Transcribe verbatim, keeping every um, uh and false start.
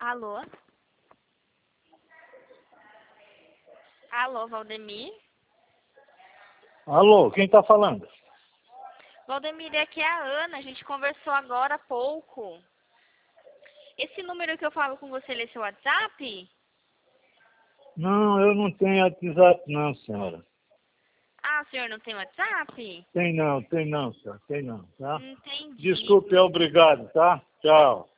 Alô? Alô, Valdemir? Alô, quem tá falando? Valdemir, aqui é a Ana, a gente conversou agora há pouco. Esse número que eu falo com você, ele é seu WhatsApp? Não, eu não tenho WhatsApp não, senhora. Ah, o senhor não tem WhatsApp? Tem não, tem não, senhora, tem não, tá? Entendi. Desculpe, obrigado, tá? Tchau.